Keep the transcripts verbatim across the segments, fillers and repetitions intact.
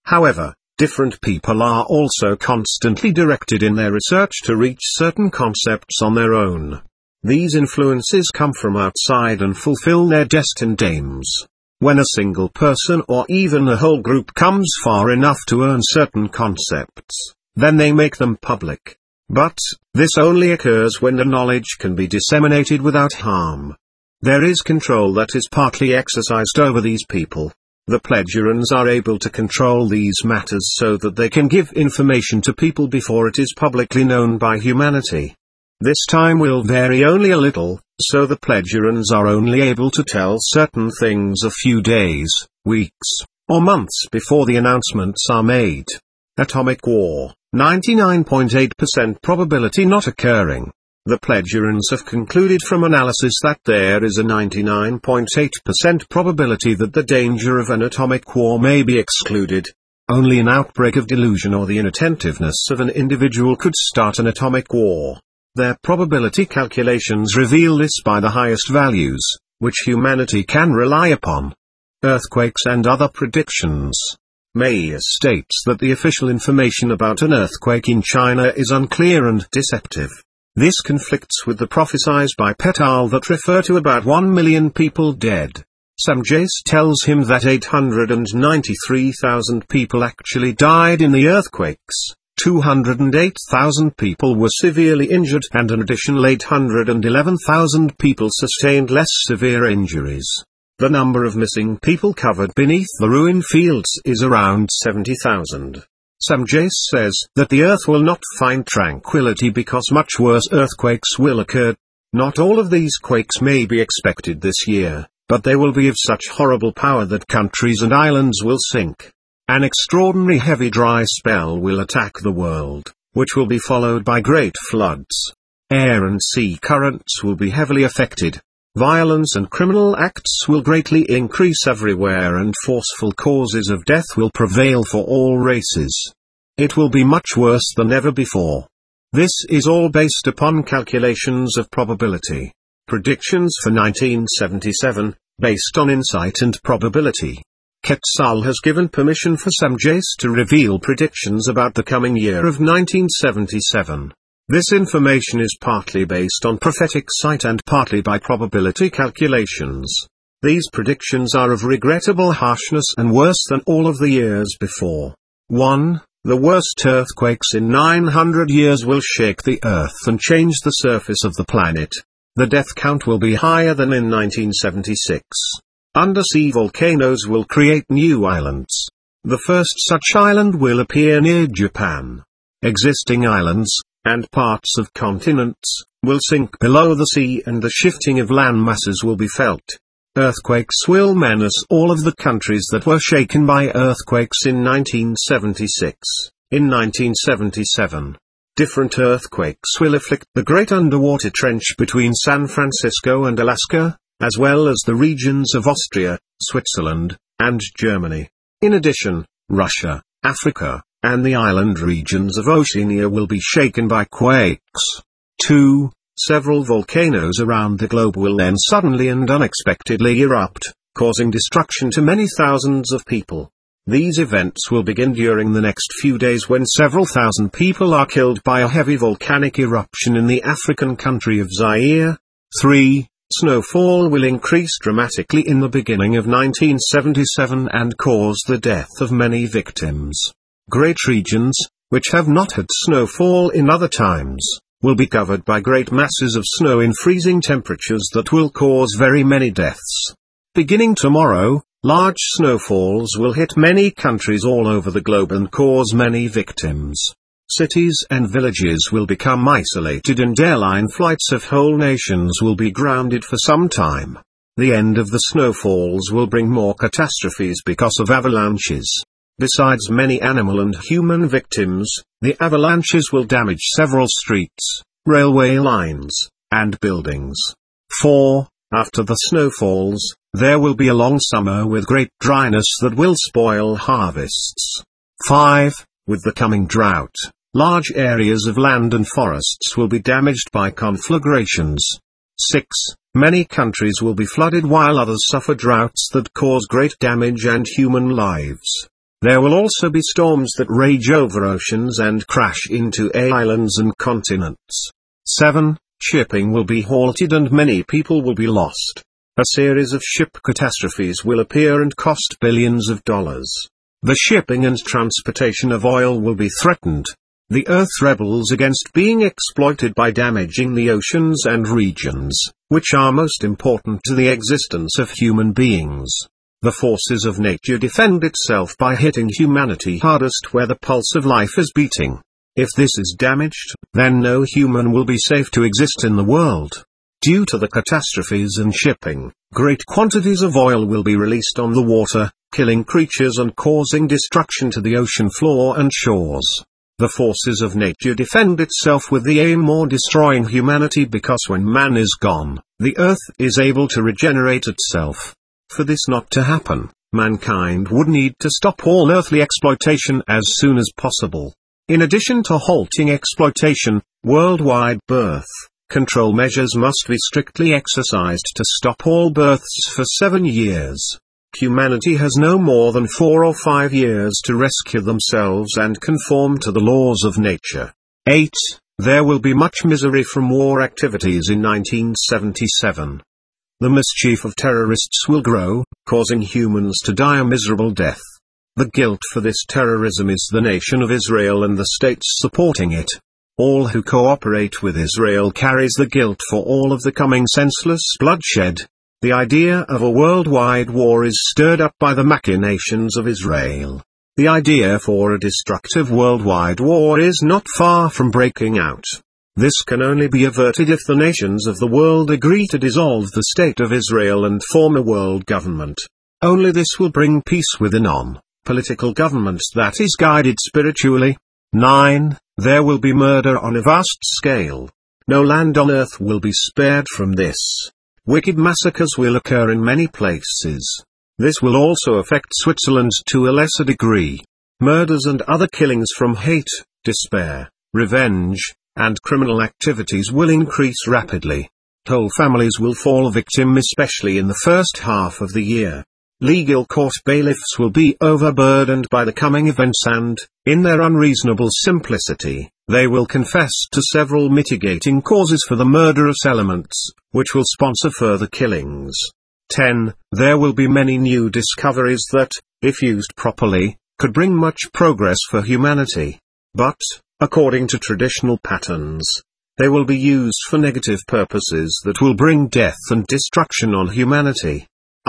However, different people are also constantly directed in their research to reach certain concepts on their own. These influences come from outside and fulfill their destined aims. When a single person or even a whole group comes far enough to earn certain concepts, then they make them public. But, this only occurs when the knowledge can be disseminated without harm. There is control that is partly exercised over these people. The Pledgerans are able to control these matters so that they can give information to people before it is publicly known by humanity. This time will vary only a little, so the Pledgerans are only able to tell certain things a few days, weeks, or months before the announcements are made. Atomic war, ninety-nine point eight percent probability not occurring. The Pledgerans have concluded from analysis that there is a ninety-nine point eight percent probability that the danger of an atomic war may be excluded. Only an outbreak of delusion or the inattentiveness of an individual could start an atomic war. Their probability calculations reveal this by the highest values, which humanity can rely upon. Earthquakes and other predictions. Mayer states that the official information about an earthquake in China is unclear and deceptive. This conflicts with the prophecies by Petal that refer to about one million people dead. Samjais tells him that eight hundred ninety-three thousand people actually died in the earthquakes. two hundred eight thousand people were severely injured and an additional eight hundred eleven thousand people sustained less severe injuries. The number of missing people covered beneath the ruin fields is around seventy thousand. Samjais says that the earth will not find tranquility because much worse earthquakes will occur. Not all of these quakes may be expected this year, but they will be of such horrible power that countries and islands will sink. An extraordinary heavy dry spell will attack the world, which will be followed by great floods. Air and sea currents will be heavily affected. Violence and criminal acts will greatly increase everywhere and forceful causes of death will prevail for all races. It will be much worse than ever before. This is all based upon calculations of probability. Predictions for nineteen seventy-seven, based on insight and probability. Quetzal has given permission for Samjais to reveal predictions about the coming year of nineteen seventy-seven. This information is partly based on prophetic sight and partly by probability calculations. These predictions are of regrettable harshness and worse than all of the years before. one. The worst earthquakes in nine hundred years will shake the earth and change the surface of the planet. The death count will be higher than in nineteen seventy-six. Undersea volcanoes will create new islands. The first such island will appear near Japan. Existing islands, and parts of continents, will sink below the sea and the shifting of land masses will be felt. Earthquakes will menace all of the countries that were shaken by earthquakes in nineteen seventy-six, in nineteen seventy-seven. Different earthquakes will afflict the great underwater trench between San Francisco and Alaska, as well as the regions of Austria, Switzerland, and Germany. In addition, Russia, Africa, and the island regions of Oceania will be shaken by quakes. two. Several volcanoes around the globe will then suddenly and unexpectedly erupt, causing destruction to many thousands of people. These events will begin during the next few days when several thousand people are killed by a heavy volcanic eruption in the African country of Zaire. three. Snowfall will increase dramatically in the beginning of nineteen seventy-seven and cause the death of many victims. Great regions, which have not had snowfall in other times, will be covered by great masses of snow in freezing temperatures that will cause very many deaths. Beginning tomorrow, large snowfalls will hit many countries all over the globe and cause many victims. Cities and villages will become isolated and airline flights of whole nations will be grounded for some time. The end of the snowfalls will bring more catastrophes because of avalanches. Besides many animal and human victims, the avalanches will damage several streets, railway lines, and buildings. four. After the snowfalls, there will be a long summer with great dryness that will spoil harvests. five. With the coming drought, large areas of land and forests will be damaged by conflagrations. six. Many countries will be flooded while others suffer droughts that cause great damage and human lives. There will also be storms that rage over oceans and crash into islands and continents. seven. Shipping will be halted and many people will be lost. A series of ship catastrophes will appear and cost billions of dollars. The shipping and transportation of oil will be threatened. The Earth rebels against being exploited by damaging the oceans and regions, which are most important to the existence of human beings. The forces of nature defend itself by hitting humanity hardest where the pulse of life is beating. If this is damaged, then no human will be safe to exist in the world. Due to the catastrophes in shipping, great quantities of oil will be released on the water, killing creatures and causing destruction to the ocean floor and shores. The forces of nature defend itself with the aim of destroying humanity because when man is gone, the earth is able to regenerate itself. For this not to happen, mankind would need to stop all earthly exploitation as soon as possible. In addition to halting exploitation, worldwide birth control measures must be strictly exercised to stop all births for seven years. Humanity has no more than four or five years to rescue themselves and conform to the laws of nature. eight. There will be much misery from war activities in nineteen seventy-seven. The mischief of terrorists will grow, causing humans to die a miserable death. The guilt for this terrorism is the nation of Israel and the states supporting it. All who cooperate with Israel carries the guilt for all of the coming senseless bloodshed. The idea of a worldwide war is stirred up by the machinations of Israel. The idea for a destructive worldwide war is not far from breaking out. This can only be averted if the nations of the world agree to dissolve the state of Israel and form a world government. Only this will bring peace with a non-political government that is guided spiritually. nine. There will be murder on a vast scale. No land on earth will be spared from this. Wicked massacres will occur in many places. This will also affect Switzerland to a lesser degree. Murders and other killings from hate, despair, revenge, and criminal activities will increase rapidly. Whole families will fall victim especially in the first half of the year. Legal court bailiffs will be overburdened by the coming events and, in their unreasonable simplicity, they will confess to several mitigating causes for the murderous elements, which will sponsor further killings. ten. There will be many new discoveries that, if used properly, could bring much progress for humanity. But, according to traditional patterns, they will be used for negative purposes that will bring death and destruction on humanity.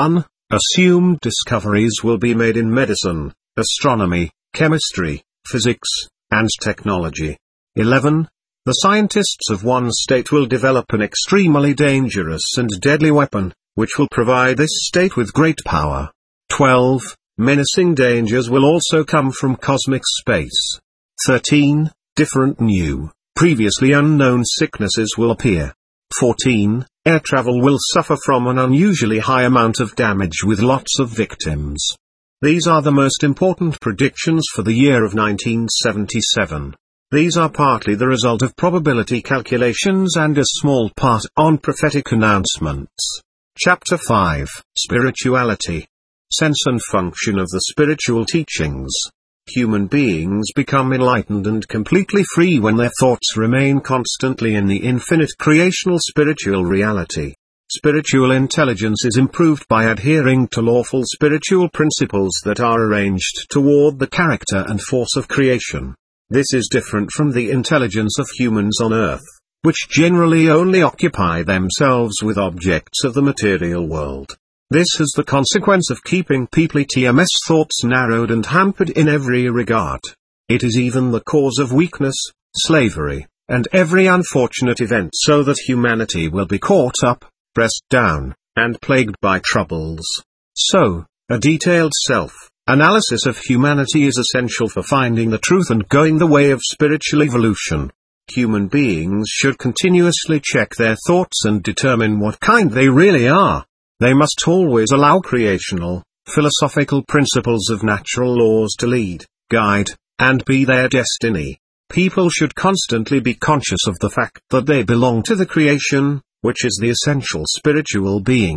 Unassumed discoveries will be made in medicine, astronomy, chemistry, physics, and technology. eleven. The scientists of one state will develop an extremely dangerous and deadly weapon, which will provide this state with great power. twelve. Menacing dangers will also come from cosmic space. thirteen. Different new, previously unknown sicknesses will appear. fourteen. Air travel will suffer from an unusually high amount of damage with lots of victims. These are the most important predictions for the year of nineteen seventy-seven. These are partly the result of probability calculations and a small part on prophetic announcements. Chapter five, Spirituality. Sense and function of the spiritual teachings. Human beings become enlightened and completely free when their thoughts remain constantly in the infinite creational spiritual reality. Spiritual intelligence is improved by adhering to lawful spiritual principles that are arranged toward the character and force of creation. This is different from the intelligence of humans on earth, which generally only occupy themselves with objects of the material world. This has the consequence of keeping people's thoughts narrowed and hampered in every regard. It is even the cause of weakness, slavery, and every unfortunate event so that humanity will be caught up, pressed down, and plagued by troubles. So, a detailed self-analysis of humanity is essential for finding the truth and going the way of spiritual evolution. Human beings should continuously check their thoughts and determine what kind they really are. They must always allow creational, philosophical principles of natural laws to lead, guide, and be their destiny. People should constantly be conscious of the fact that they belong to the creation, which is the essential spiritual being.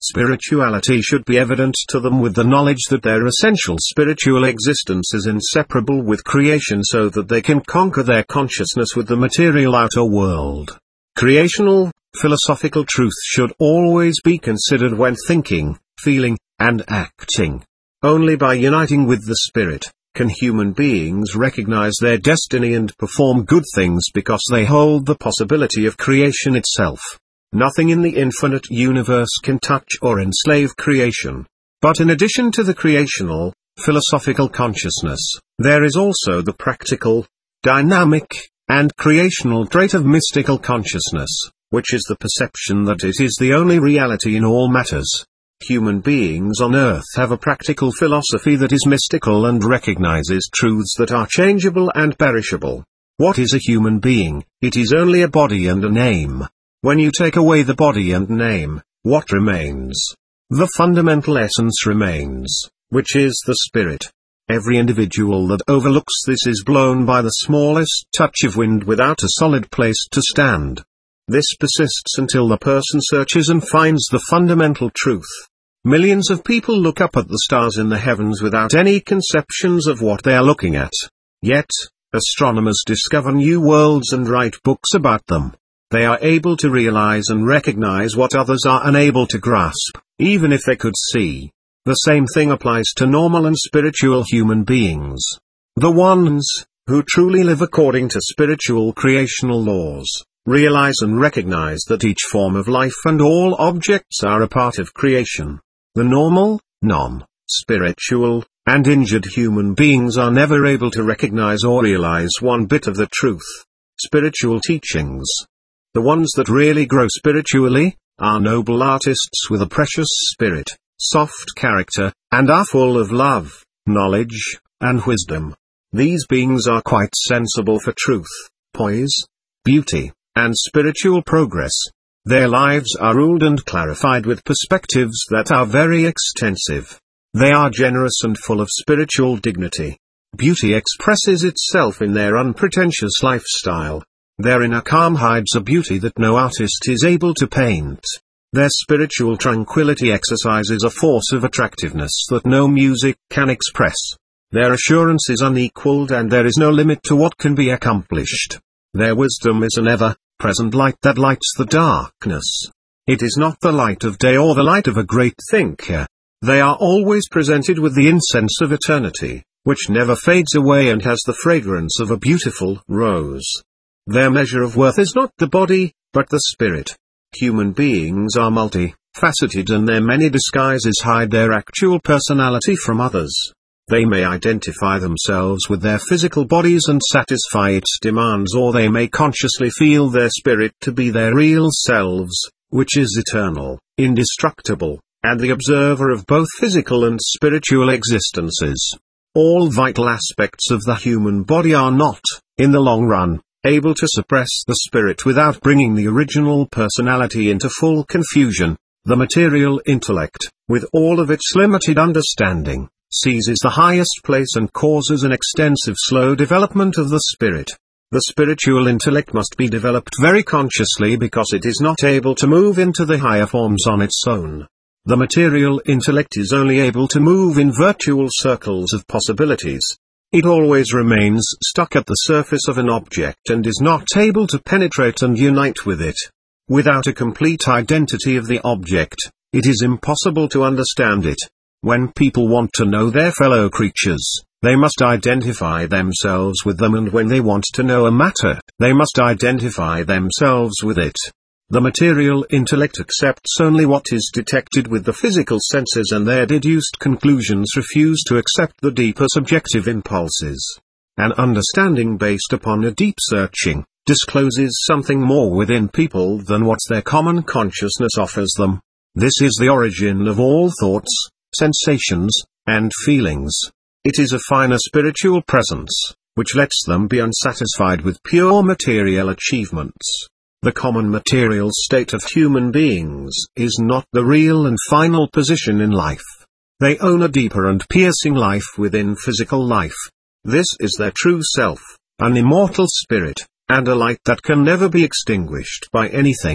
Spirituality should be evident to them with the knowledge that their essential spiritual existence is inseparable with creation, so that they can conquer their consciousness with the material outer world. Creational, philosophical truth should always be considered when thinking, feeling, and acting. Only by uniting with the Spirit can human beings recognize their destiny and perform good things, because they hold the possibility of creation itself. Nothing in the infinite universe can touch or enslave creation. But in addition to the creational, philosophical consciousness, there is also the practical, dynamic, and creational trait of mystical consciousness, which is the perception that it is the only reality in all matters. Human beings on earth have a practical philosophy that is mystical and recognizes truths that are changeable and perishable. What is a human being? It is only a body and a name. When you take away the body and name, what remains? The fundamental essence remains, which is the Spirit. Every individual that overlooks this is blown by the smallest touch of wind without a solid place to stand. This persists until the person searches and finds the fundamental truth. Millions of people look up at the stars in the heavens without any conceptions of what they are looking at. Yet, astronomers discover new worlds and write books about them. They are able to realize and recognize what others are unable to grasp, even if they could see. The same thing applies to normal and spiritual human beings. The ones who truly live according to spiritual creational laws realize and recognize that each form of life and all objects are a part of creation. The normal, non-spiritual, and injured human beings are never able to recognize or realize one bit of the truth. Spiritual teachings. The ones that really grow spiritually are noble artists with a precious spirit, soft character, and are full of love, knowledge, and wisdom. These beings are quite sensible for truth, poise, beauty, and spiritual progress. Their lives are ruled and clarified with perspectives that are very extensive. They are generous and full of spiritual dignity. Beauty expresses itself in their unpretentious lifestyle. Their inner calm hides a beauty that no artist is able to paint. Their spiritual tranquility exercises a force of attractiveness that no music can express. Their assurance is unequaled, and there is no limit to what can be accomplished. Their wisdom is an ever-present light that lights the darkness. It is not the light of day or the light of a great thinker. They are always presented with the incense of eternity, which never fades away and has the fragrance of a beautiful rose. Their measure of worth is not the body, but the spirit. Human beings are multi-faceted, and their many disguises hide their actual personality from others. They may identify themselves with their physical bodies and satisfy its demands, or they may consciously feel their spirit to be their real selves, which is eternal, indestructible, and the observer of both physical and spiritual existences. All vital aspects of the human body are not, in the long run, able to suppress the spirit without bringing the original personality into full confusion. The material intellect, with all of its limited understanding, seizes the highest place and causes an extensive slow development of the spirit. The spiritual intellect must be developed very consciously, because it is not able to move into the higher forms on its own. The material intellect is only able to move in virtual circles of possibilities. It always remains stuck at the surface of an object and is not able to penetrate and unite with it. Without a complete identity of the object, it is impossible to understand it. When people want to know their fellow creatures, they must identify themselves with them, and when they want to know a matter, they must identify themselves with it. The material intellect accepts only what is detected with the physical senses, and their deduced conclusions refuse to accept the deeper subjective impulses. An understanding based upon a deep searching discloses something more within people than what their common consciousness offers them. This is the origin of all thoughts, sensations, and feelings. It is a finer spiritual presence, which lets them be unsatisfied with pure material achievements. The common material state of human beings is not the real and final position in life. They own a deeper and piercing life within physical life. This is their true self, an immortal spirit, and a light that can never be extinguished by anything.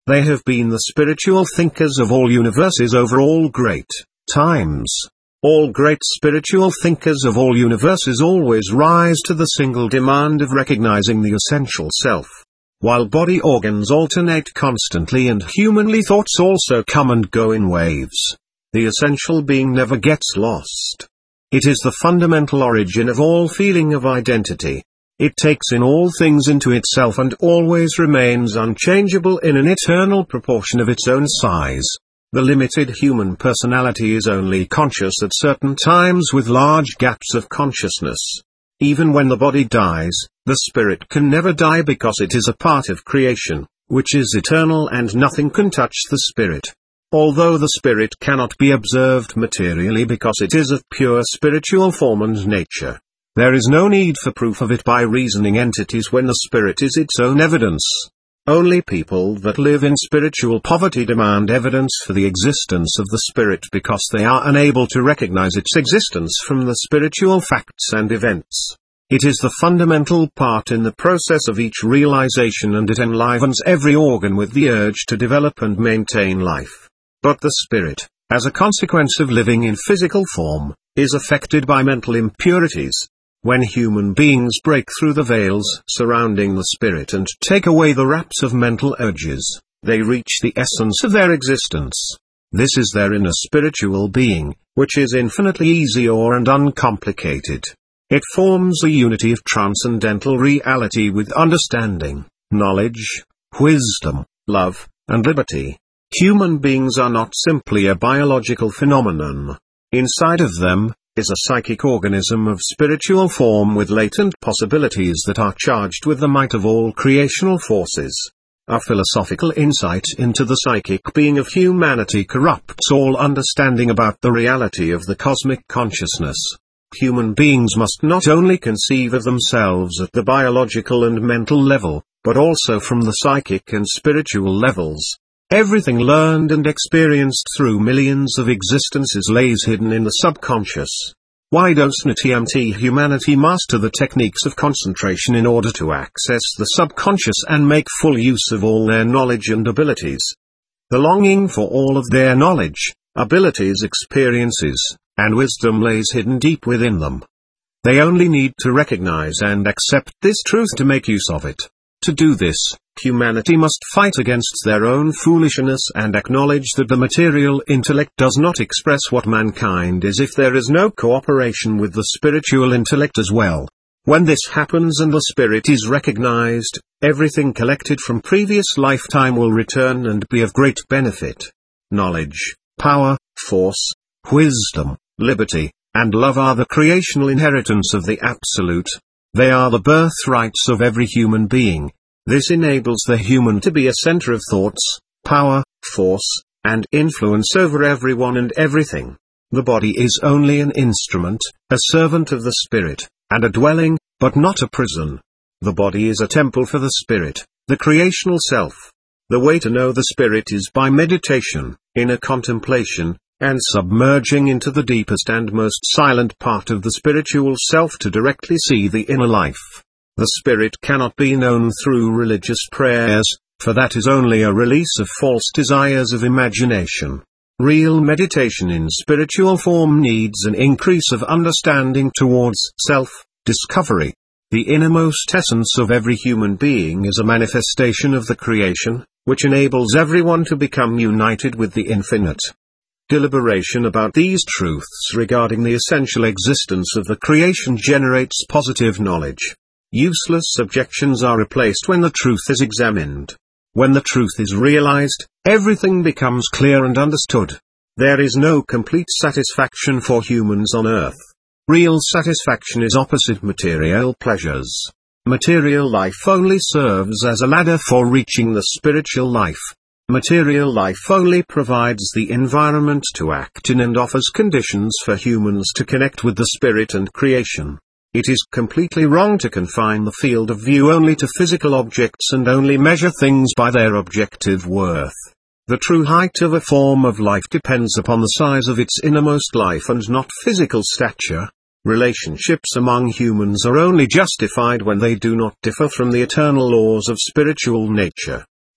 They have been the spiritual thinkers of all universes over all great times. All great spiritual thinkers of all universes always rise to the single demand of recognizing the essential self. While body organs alternate constantly and humanly thoughts also come and go in waves, the essential being never gets lost. It is the fundamental origin of all feeling of identity. It takes in all things into itself and always remains unchangeable in an eternal proportion of its own size. The limited human personality is only conscious at certain times with large gaps of consciousness. Even when the body dies, the spirit can never die because it is a part of creation, which is eternal and nothing can touch the spirit. Although the spirit cannot be observed materially because it is of pure spiritual form and nature, there is no need for proof of it by reasoning entities when the spirit is its own evidence. Only people that live in spiritual poverty demand evidence for the existence of the spirit because they are unable to recognize its existence from the spiritual facts and events. It is the fundamental part in the process of each realization and it enlivens every organ with the urge to develop and maintain life. But the spirit, as a consequence of living in physical form, is affected by mental impurities. When human beings break through the veils surrounding the spirit and take away the wraps of mental urges, they reach the essence of their existence. This is their inner spiritual being, which is infinitely easier and uncomplicated. It forms a unity of transcendental reality with understanding, knowledge, wisdom, love, and liberty. Human beings are not simply a biological phenomenon. Inside of them is a psychic organism of spiritual form with latent possibilities that are charged with the might of all creational forces. Our philosophical insight into the psychic being of humanity corrupts all understanding about the reality of the cosmic consciousness. Human beings must not only conceive of themselves at the biological and mental level, but also from the psychic and spiritual levels. Everything learned and experienced through millions of existences lays hidden in the subconscious. Why doesn't humanity master the techniques of concentration in order to access the subconscious and make full use of all their knowledge and abilities? The longing for all of their knowledge, abilities, experiences, and wisdom lays hidden deep within them. They only need to recognize and accept this truth to make use of it. To do this, humanity must fight against their own foolishness and acknowledge that the material intellect does not express what mankind is if there is no cooperation with the spiritual intellect as well. When this happens and the spirit is recognized, everything collected from previous lifetime will return and be of great benefit. Knowledge, power, force, wisdom, liberty, and love are the creational inheritance of the Absolute. They are the birthrights of every human being. This enables the human to be a center of thoughts, power, force, and influence over everyone and everything. The body is only an instrument, a servant of the spirit, and a dwelling, but not a prison. The body is a temple for the spirit, the creational self. The way to know the spirit is by meditation, inner contemplation, and submerging into the deepest and most silent part of the spiritual self to directly see the inner life. The spirit cannot be known through religious prayers, for that is only a release of false desires of imagination. Real meditation in spiritual form needs an increase of understanding towards self-discovery. The innermost essence of every human being is a manifestation of the creation, which enables everyone to become united with the infinite. Deliberation about these truths regarding the essential existence of the creation generates positive knowledge. Useless objections are replaced when the truth is examined. When the truth is realized, everything becomes clear and understood. There is no complete satisfaction for humans on earth. Real satisfaction is opposite material pleasures. Material life only serves as a ladder for reaching the spiritual life. Material life only provides the environment to act in and offers conditions for humans to connect with the spirit and creation. It is completely wrong to confine the field of view only to physical objects and only measure things by their objective worth. The true height of a form of life depends upon the size of its innermost life and not physical stature. Relationships among humans are only justified when they do not differ from the eternal laws of spiritual nature.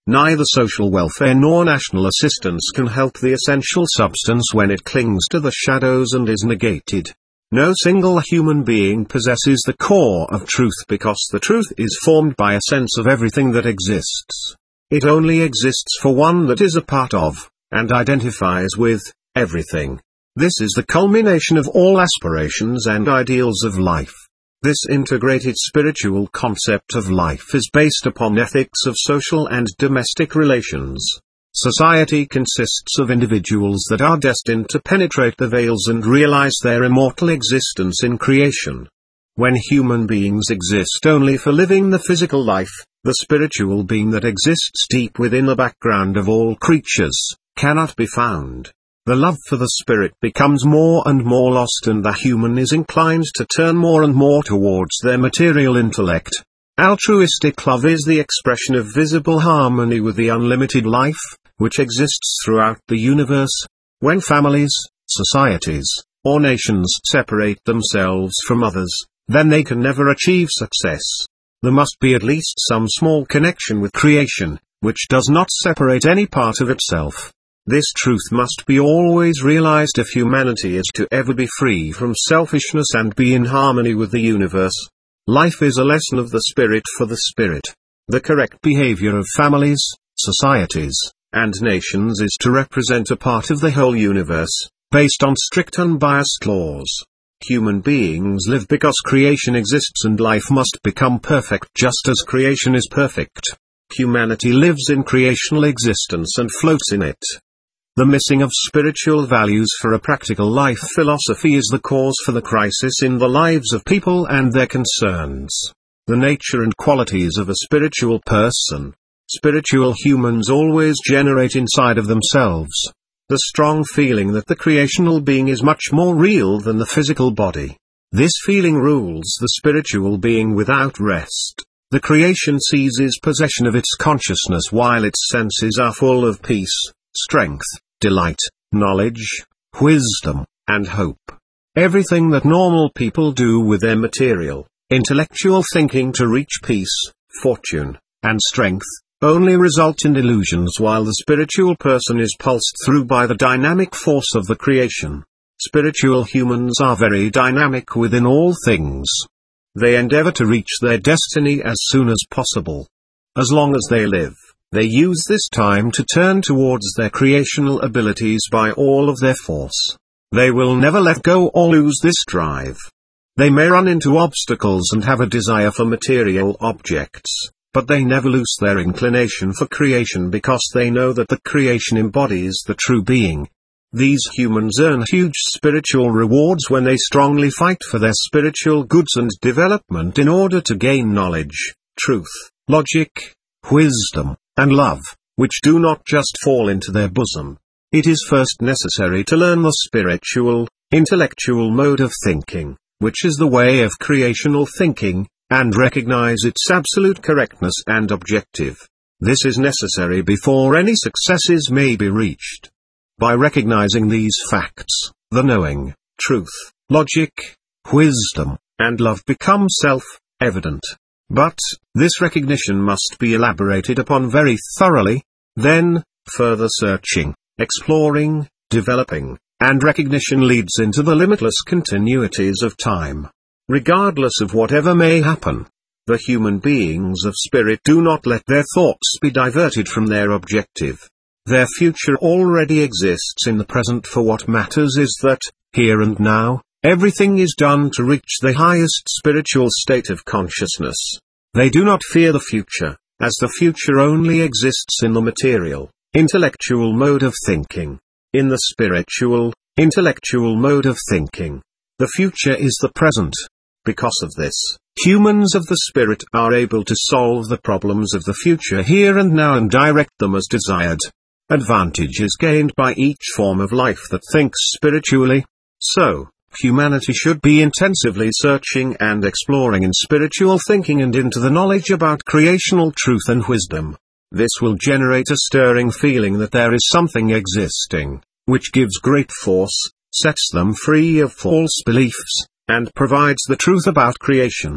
Neither social welfare nor national assistance can help the essential substance when it clings to the shadows and is negated. No single human being possesses the core of truth because the truth is formed by a sense of everything that exists. It only exists for one that is a part of, and identifies with, everything. This is the culmination of all aspirations and ideals of life. This integrated spiritual concept of life is based upon ethics of social and domestic relations. Society consists of individuals that are destined to penetrate the veils and realize their immortal existence in creation. When human beings exist only for living the physical life, the spiritual being that exists deep within the background of all creatures cannot be found. The love for the spirit becomes more and more lost, and the human is inclined to turn more and more towards their material intellect. Altruistic love is the expression of visible harmony with the unlimited life, which exists throughout the universe. When families, societies, or nations separate themselves from others, then they can never achieve success. There must be at least some small connection with creation, which does not separate any part of itself. This truth must be always realized if humanity is to ever be free from selfishness and be in harmony with the universe. Life is a lesson of the spirit for the spirit. The correct behavior of families, societies, and nations is to represent a part of the whole universe, based on strict unbiased laws. Human beings live because creation exists, and life must become perfect just as creation is perfect. Humanity lives in creational existence and floats in it. The missing of spiritual values for a practical life philosophy is the cause for the crisis in the lives of people and their concerns. The nature and qualities of a spiritual person. Spiritual humans always generate inside of themselves the strong feeling that the creational being is much more real than the physical body. This feeling rules the spiritual being without rest. The creation seizes possession of its consciousness while its senses are full of peace, strength, delight, knowledge, wisdom, and hope. Everything that normal people do with their material, intellectual thinking to reach peace, fortune, and strength, only result in illusions, while the spiritual person is pulsed through by the dynamic force of the creation. Spiritual humans are very dynamic within all things. They endeavor to reach their destiny as soon as possible. As long as they live, they use this time to turn towards their creational abilities by all of their force. They will never let go or lose this drive. They may run into obstacles and have a desire for material objects, but they never lose their inclination for creation because they know that the creation embodies the true being. These humans earn huge spiritual rewards when they strongly fight for their spiritual goods and development in order to gain knowledge, truth, logic, wisdom, and love, which do not just fall into their bosom. It is first necessary to learn the spiritual, intellectual mode of thinking, which is the way of creational thinking, and recognize its absolute correctness and objective. This is necessary before any successes may be reached. By recognizing these facts, the knowing, truth, logic, wisdom, and love become self-evident. But, this recognition must be elaborated upon very thoroughly. Then, further searching, exploring, developing, and recognition leads into the limitless continuities of time. Regardless of whatever may happen, the human beings of spirit do not let their thoughts be diverted from their objective. Their future already exists in the present, for what matters is that, here and now, everything is done to reach the highest spiritual state of consciousness. They do not fear the future, as the future only exists in the material, intellectual mode of thinking. In the spiritual, intellectual mode of thinking, the future is the present. Because of this, humans of the spirit are able to solve the problems of the future here and now and direct them as desired. Advantage is gained by each form of life that thinks spiritually. So, humanity should be intensively searching and exploring in spiritual thinking and into the knowledge about creational truth and wisdom. This will generate a stirring feeling that there is something existing, which gives great force, sets them free of false beliefs, and provides the truth about creation.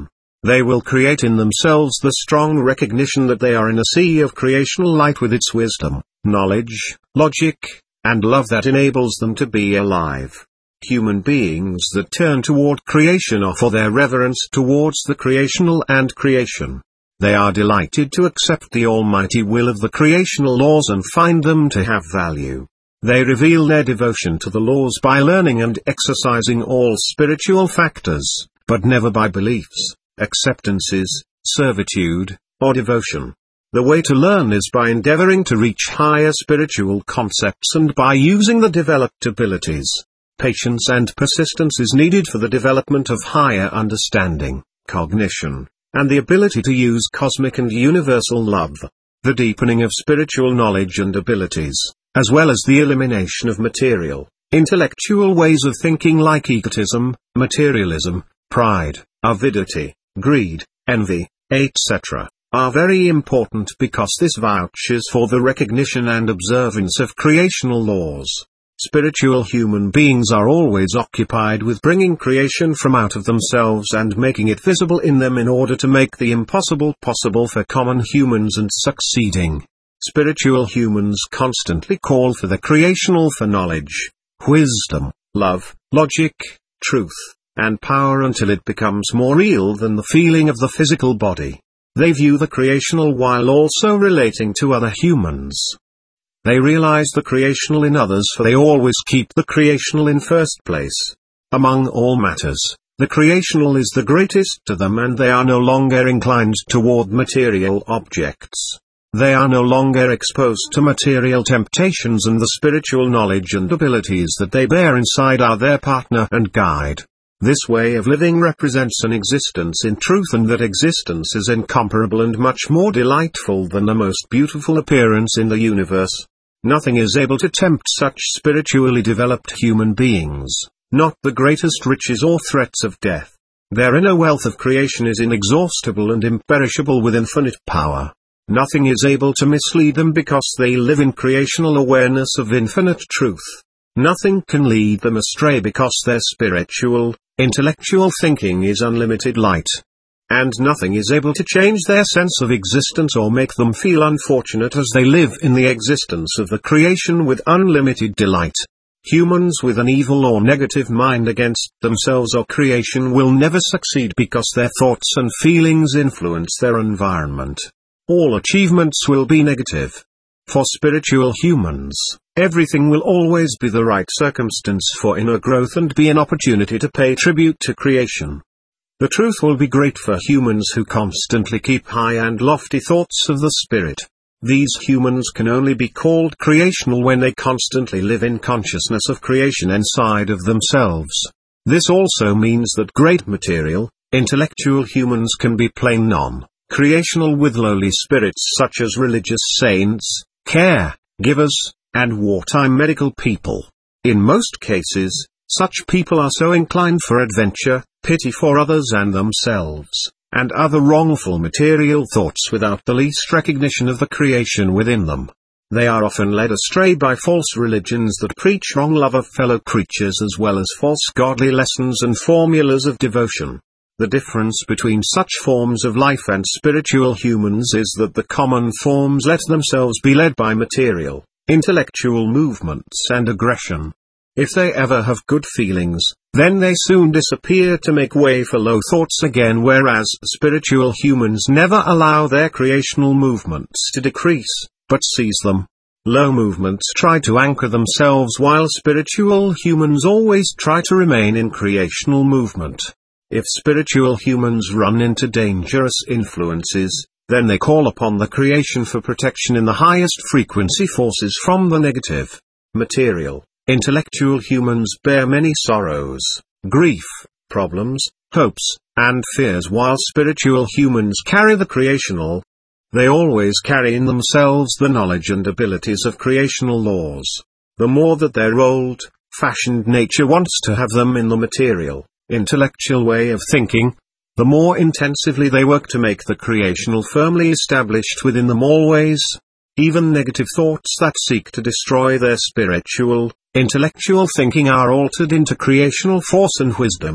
They will create in themselves the strong recognition that they are in a sea of creational light with its wisdom, knowledge, logic, and love that enables them to be alive. Human beings that turn toward creation offer their reverence towards the creational and creation. They are delighted to accept the almighty will of the creational laws and find them to have value. They reveal their devotion to the laws by learning and exercising all spiritual factors, but never by beliefs, acceptances, servitude, or devotion. The way to learn is by endeavoring to reach higher spiritual concepts and by using the developed abilities. Patience and persistence is needed for the development of higher understanding, cognition, and the ability to use cosmic and universal love. The deepening of spiritual knowledge and abilities, as well as the elimination of material, intellectual ways of thinking like egotism, materialism, pride, avidity, greed, envy, et cetera, are very important because this vouches for the recognition and observance of creational laws. Spiritual human beings are always occupied with bringing creation from out of themselves and making it visible in them in order to make the impossible possible for common humans and succeeding. Spiritual humans constantly call for the creational for knowledge, wisdom, love, logic, truth, and power until it becomes more real than the feeling of the physical body. They view the creational while also relating to other humans. They realize the creational in others, for they always keep the creational in first place. Among all matters, the creational is the greatest to them, and they are no longer inclined toward material objects. They are no longer exposed to material temptations, and the spiritual knowledge and abilities that they bear inside are their partner and guide. This way of living represents an existence in truth, and that existence is incomparable and much more delightful than the most beautiful appearance in the universe. Nothing is able to tempt such spiritually developed human beings, not the greatest riches or threats of death. Their inner wealth of creation is inexhaustible and imperishable with infinite power. Nothing is able to mislead them because they live in creational awareness of infinite truth. Nothing can lead them astray because their spiritual, intellectual thinking is unlimited light. And nothing is able to change their sense of existence or make them feel unfortunate, as they live in the existence of the creation with unlimited delight. Humans with an evil or negative mind against themselves or creation will never succeed because their thoughts and feelings influence their environment. All achievements will be negative. For spiritual humans, everything will always be the right circumstance for inner growth and be an opportunity to pay tribute to creation. The truth will be great for humans who constantly keep high and lofty thoughts of the spirit. These humans can only be called creational when they constantly live in consciousness of creation inside of themselves. This also means that great material, intellectual humans can be plain non-creational with lowly spirits such as religious saints, care givers, and wartime medical people. In most cases, such people are so inclined for adventure, pity for others and themselves, and other wrongful material thoughts without the least recognition of the creation within them. They are often led astray by false religions that preach wrong love of fellow creatures as well as false godly lessons and formulas of devotion. The difference between such forms of life and spiritual humans is that the common forms let themselves be led by material, intellectual movements and aggression. If they ever have good feelings, then they soon disappear to make way for low thoughts again, whereas spiritual humans never allow their creational movements to decrease, but seize them. Low movements try to anchor themselves while spiritual humans always try to remain in creational movement. If spiritual humans run into dangerous influences, then they call upon the creation for protection in the highest frequency forces from the negative. Material, intellectual humans bear many sorrows, grief, problems, hopes, and fears, while spiritual humans carry the creational. They always carry in themselves the knowledge and abilities of creational laws. The more that their old-fashioned nature wants to have them in the material, intellectual way of thinking, the more intensively they work to make the creational firmly established within them always. Even negative thoughts that seek to destroy their spiritual, intellectual thinking are altered into creational force and wisdom.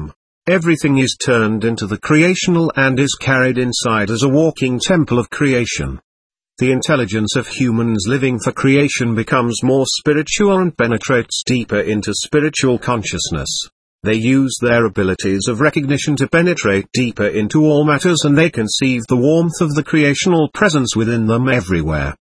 Everything is turned into the creational and is carried inside as a walking temple of creation. The intelligence of humans living for creation becomes more spiritual and penetrates deeper into spiritual consciousness. They use their abilities of recognition to penetrate deeper into all matters, and they conceive the warmth of the creational presence within them everywhere.